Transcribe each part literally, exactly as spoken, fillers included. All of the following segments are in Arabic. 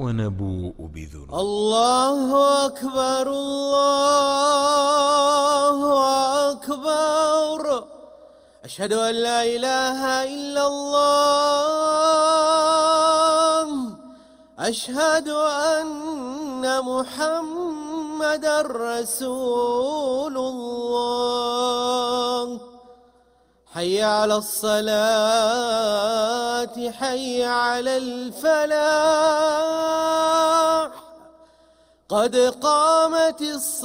ونبوء بذنوبنا. الله أكبر الله أكبر، أشهد أن لا إله إلا الله، أشهد أن محمدًا رسول الله. حي على الصلاة، حي على الفلاح، قد قامت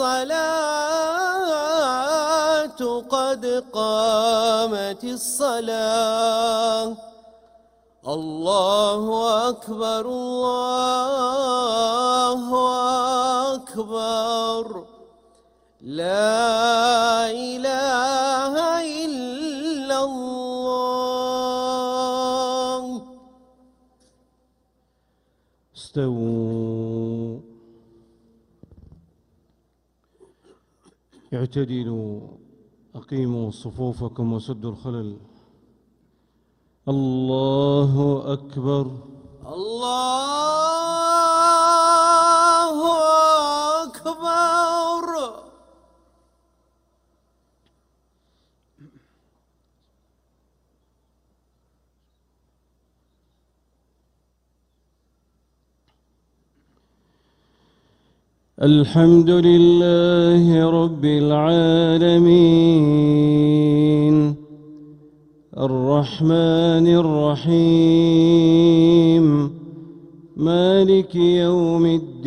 الصلاة، قد قامت الصلاة. الله أكبر الله أكبر، لا إله إلا الله. استووا، اعتدلوا، أقيموا صفوفكم وسدوا الخلل. الله أكبر الله أكبر. الحمد لله رب العالمين، الرحمن الرحيم، مالك يوم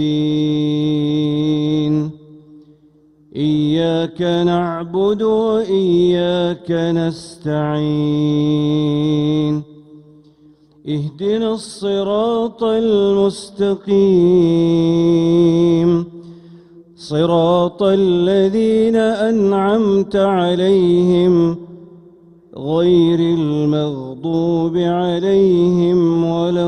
الدين. إياك نعبد وإياك نستعين، اهدنا الصراط المستقيم، صراط الذين أنعمت عليهم غير المغضوب عليهم ولا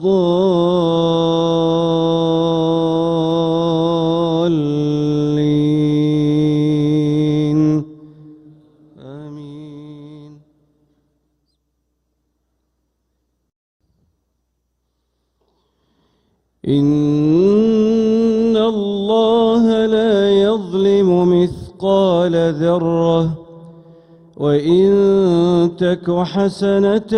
الضالين. آمين. إن الله لا يظلم مثقال ذرة، وإن تك حسنة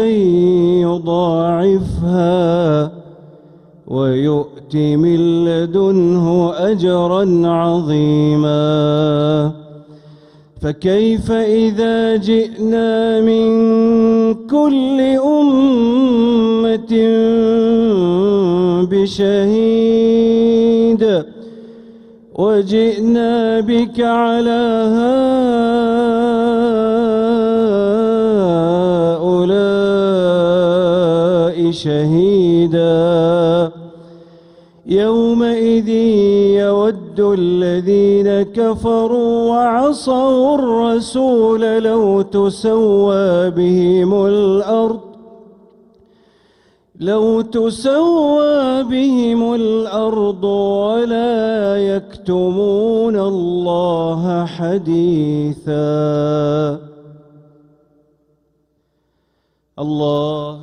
يضاعفها ويؤت من لدنه أجرا عظيما. فكيف إذا جئنا من كل أمة بشهيد وجئنا بك على هؤلاء شهيدا. يومئذ يود الذين كفروا وعصوا الرسول لو تسوى بهم الأرض لو تسوى بهم الأرض ولا يكتمون الله حديثا. الله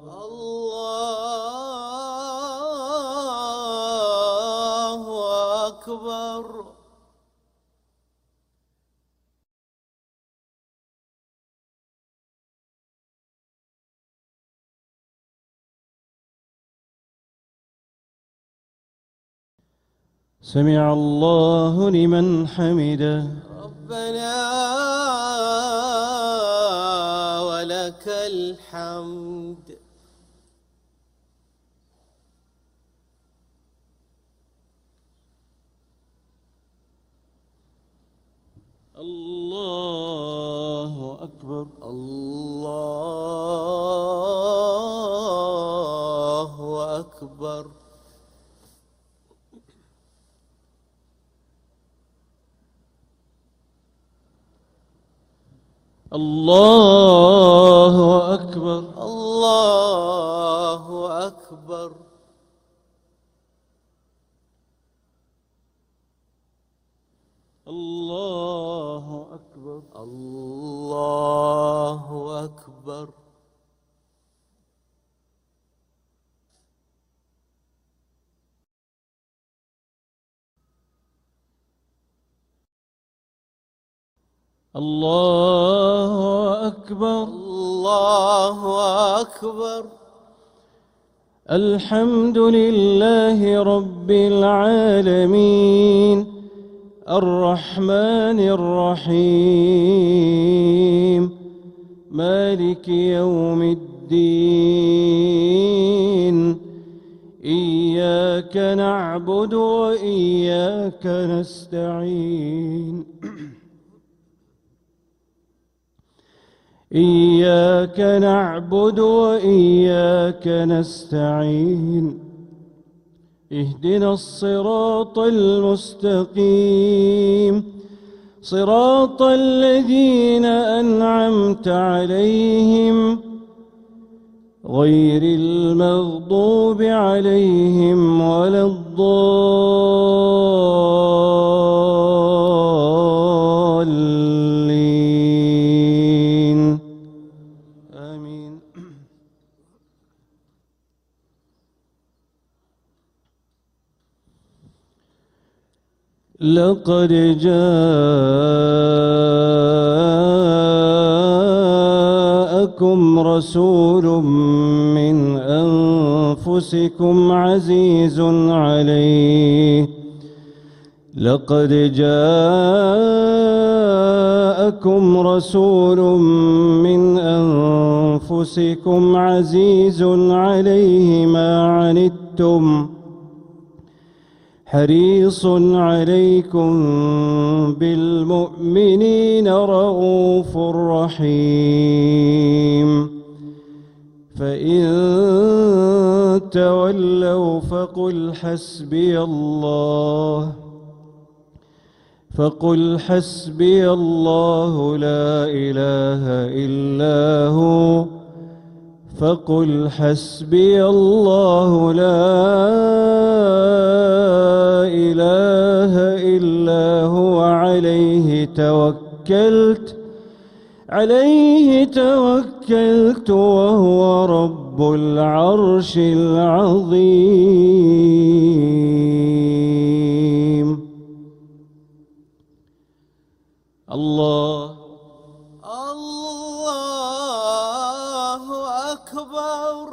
الله أكبر. سمع الله لمن حمده. ربنا ولك الحمد. الله أكبر الله أكبر. الله أكبر الله أكبر. الله أكبر الله أكبر. الله أكبر. الله أكبر. الحمد لله رب العالمين الرحمن الرحيم مالك يوم الدين إياك نعبد وإياك نستعين إياك نعبد وإياك نستعين اهدنا الصراط المستقيم صراط الذين أنعمت عليهم غير المغضوب عليهم ولا الضالين آمين. لقد جاءكم رسول من أنفسكم عزيز عليه لقد جاءكم رسول من أنفسكم عزيز عليه ما عنتم حريص عليكم بالمؤمنين رؤوف رحيم فإن تولوا فقل حسبي الله فقل حسبي الله لا إله إلا هو فقل حسبي الله لا إله إلا هو عليه توكلت عليه توكلت وهو رب العرش العظيم. الله الله أكبر.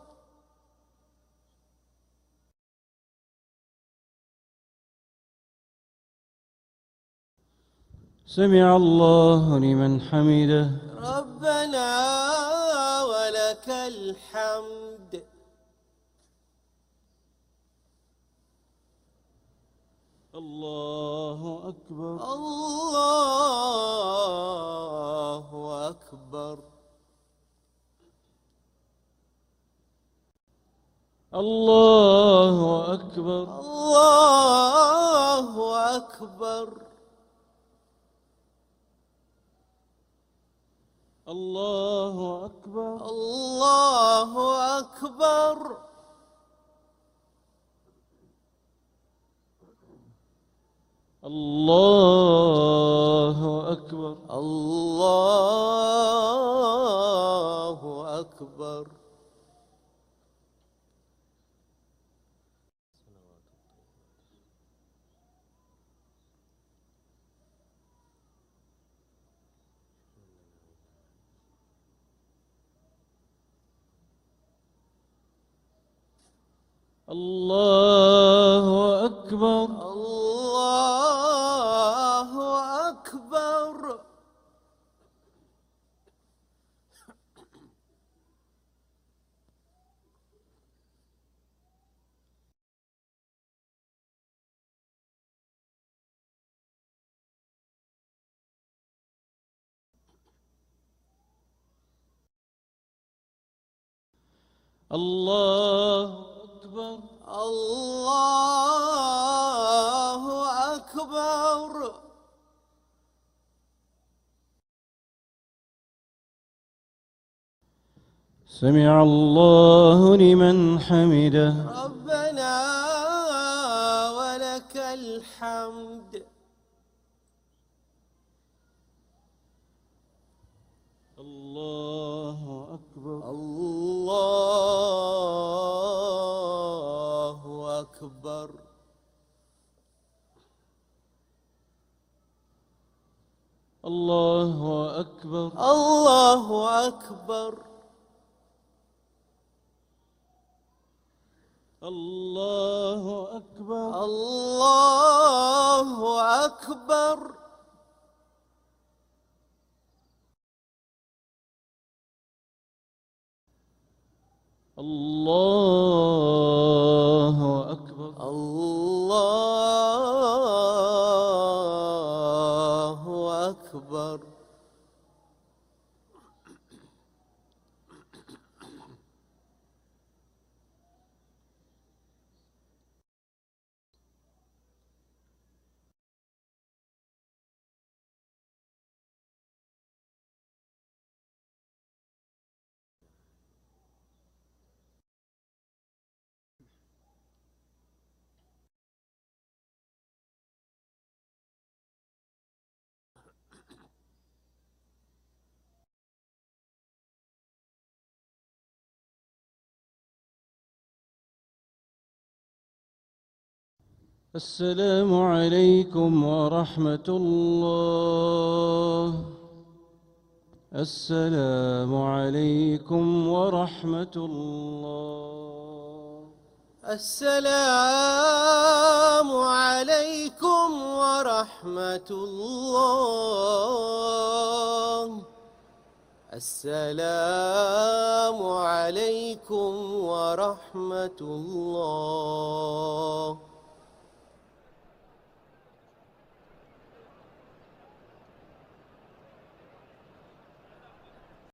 سمع الله لمن حمده. ربنا ولك الحمد. الله أكبر. الله أكبر. الله أكبر. الله أكبر. الله أكبر. الله أكبر. الله أكبر. الله أكبر. الله أكبر. الله أكبر. الله أكبر. الله أكبر. سمع الله لمن حمده. ربنا ولك الحمد. الله أكبر. الله أكبر. الله أكبر. الله أكبر. الله أكبر. الله أكبر. الله أكبر. الله أكبر. السلام عليكم ورحمة الله. السلام عليكم ورحمة الله. السلام عليكم ورحمة الله. السلام عليكم ورحمة الله.